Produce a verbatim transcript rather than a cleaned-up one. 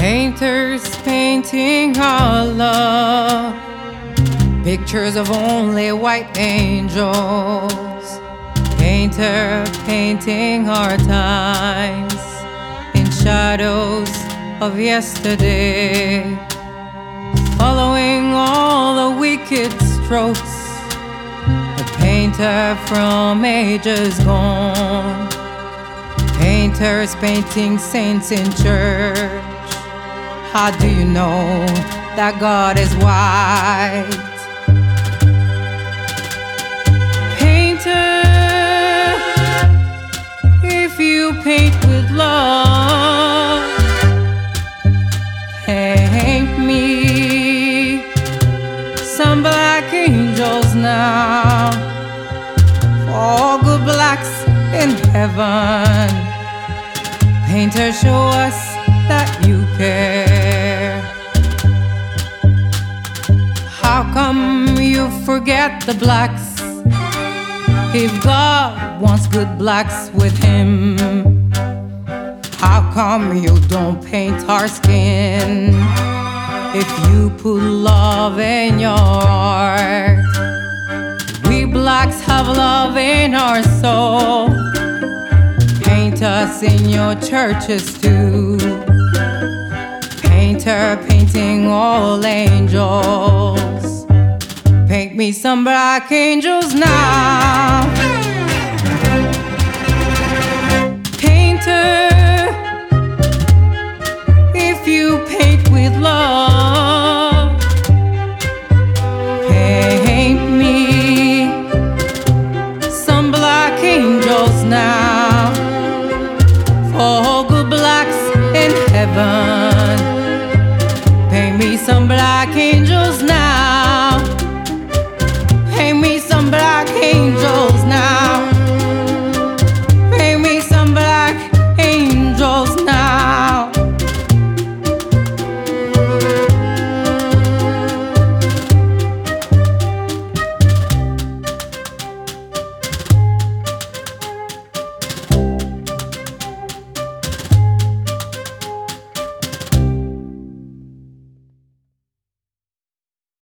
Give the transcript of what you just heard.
Painters painting our love, pictures of only white angels. Painter painting our times in shadows of yesterday, following all the wicked strokes. A painter from ages gone. Painters painting saints in church. How do you know that God is white? Painter, if you paint with love, paint me some black angels now, for good blacks in heaven. Painter, show us that you care. How come you forget the blacks if God wants good blacks with him? How come you don't paint our skin if you put love in your heart? We blacks have love in our soul. Paint us in your churches too. Painter painting all angels. Paint me some black angels now. Painter, if you paint with love, paint me some black angels now, for good blacks in heaven. Paint me some black